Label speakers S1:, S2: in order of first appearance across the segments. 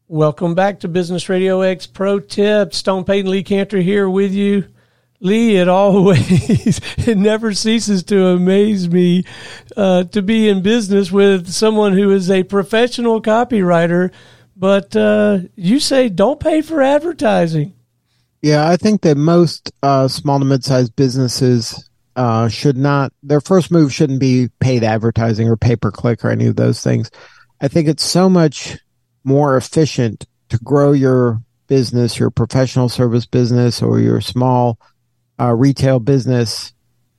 S1: Welcome back to Business Radio X Pro Tips. Stone Payton, Lee Cantor here with you. Lee, it never ceases to amaze me to be in business with someone who is a professional copywriter, but you say don't pay for advertising.
S2: Yeah, I think that most small to mid-sized businesses should not, their first move shouldn't be paid advertising or pay-per-click or any of those things. I think it's so much more efficient to grow your business, your professional service business, or your small retail business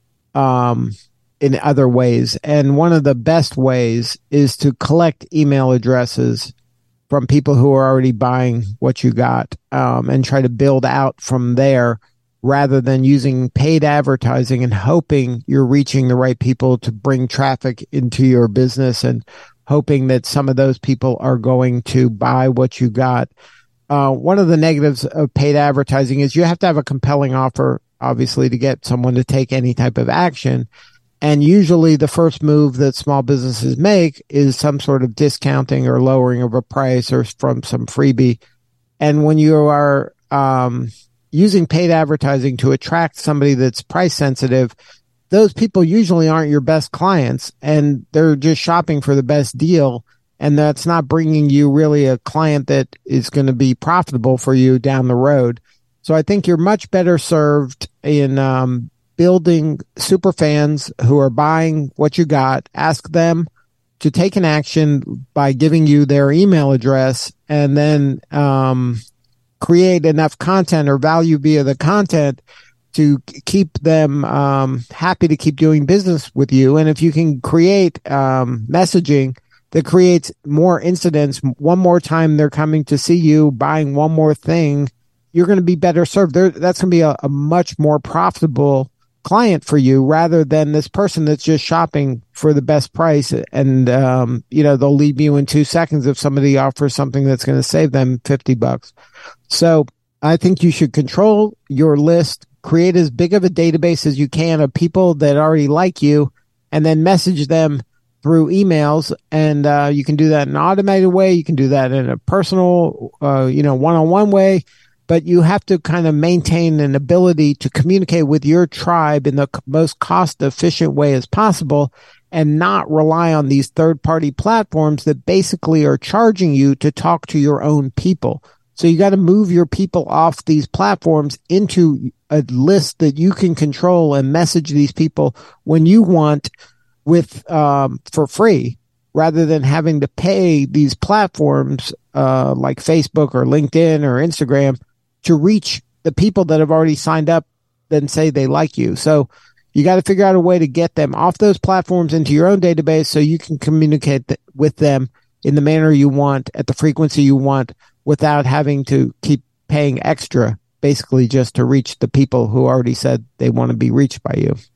S2: in other ways. And one of the best ways is to collect email addresses from people who are already buying what you got and try to build out from there rather than using paid advertising and hoping you're reaching the right people to bring traffic into your business and hoping that some of those people are going to buy what you got. One of the negatives of paid advertising is you have to have a compelling offer, obviously, to get someone to take any type of action. And usually the first move that small businesses make is some sort of discounting or lowering of a price or from some freebie. And when you are using paid advertising to attract somebody that's price sensitive, those people usually aren't your best clients and they're just shopping for the best deal. And that's not bringing you really a client that is going to be profitable for you down the road. So I think you're much better served in building super fans who are buying what you got. Ask them to take an action by giving you their email address and then create enough content or value via the content to keep them happy to keep doing business with you. And if you can create messaging that creates more incidents, one more time they're coming to see you, buying one more thing, you're going to be better served. That's going to be a much more profitable client for you rather than this person that's just shopping for the best price. And, they'll leave you in 2 seconds if somebody offers something that's going to save them $50. So I think you should control your list, create as big of a database as you can of people that already like you, and then message them through emails. And you can do that in an automated way. You can do that in a personal, one-on-one way. But you have to kind of maintain an ability to communicate with your tribe in the most cost-efficient way as possible and not rely on these third-party platforms that basically are charging you to talk to your own people. So you got to move your people off these platforms into a list that you can control and message these people when you want for free, rather than having to pay these platforms like Facebook or LinkedIn or Instagram to reach the people that have already signed up and say they like you. So you got to figure out a way to get them off those platforms into your own database so you can communicate with them in the manner you want, at the frequency you want, without having to keep paying extra, basically just to reach the people who already said they want to be reached by you.